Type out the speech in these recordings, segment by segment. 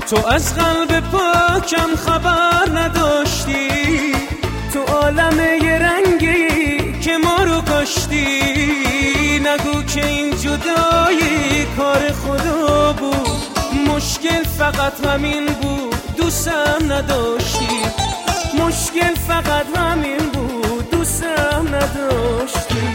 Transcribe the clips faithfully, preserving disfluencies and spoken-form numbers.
تو از قلب پاکم خبر نداشتی، تو عالم یه رنگی که ما رو کاشتی. نگو که این جدایی کار خدا بود، مشکل فقط همین بود دوستم نداشتی. مشکل فقط همین بود دوستم نداشتی.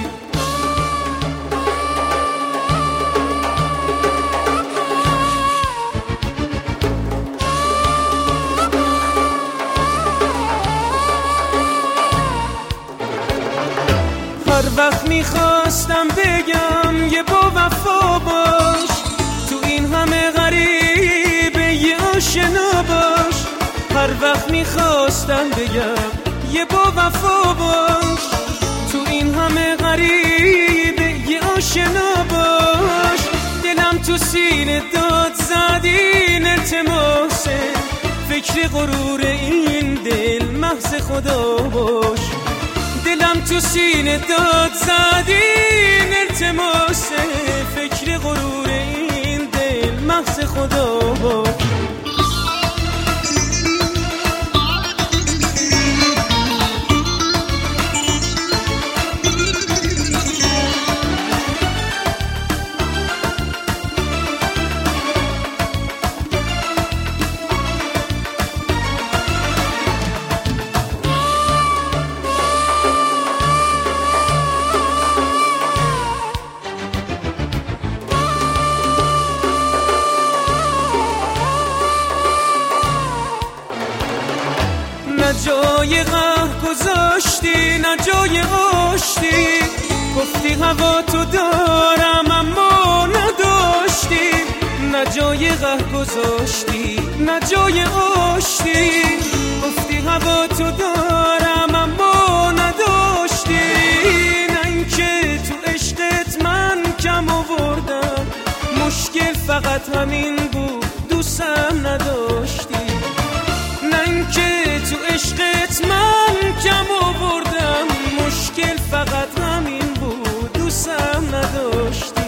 هر وقت میخواستم بگم یه با وفا باش، تو این همه غریبه یه آشنا باش. هر وقت میخواستم بگم یه با وفا باش، تو این همه غریبه یه آشنا باش. دلم تو سینه داد زدین التماسه، فکر غرور این دل محض خدا باش. دلم تو سینه داد زدین التماسه، فکر غرور این دل محض خدا باش. نه جای قهر گذاشتی نه جای آشتی، گفتی هوا تو دارم اما نداشتی. نه جای قهر گذاشتی نه جای آشتی، گفتی هوا تو دارم اما نداشتی. نه اینکه تو عشقت من کم آوردم، مشکل فقط همین بود دوستم نداشتی. نه اینکه تو عشقت من کم آوردم، مشکل فقط همین بود دوستم نداشتی.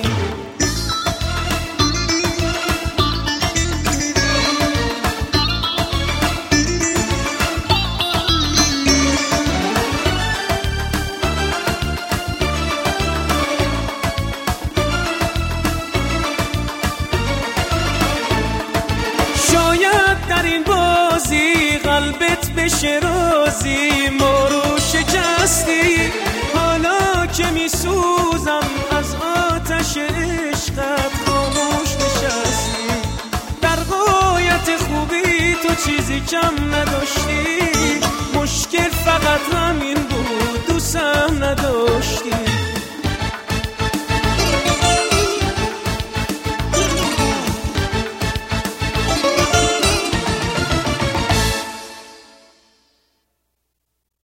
شاید در این بازی قلبت بشه رازی، ما رو شکستی. حالا که میسوزم از آتش عشقت خاموش نشستی. در غایت خوبی تو چیزی کم نداشتی، مشکل فقط همین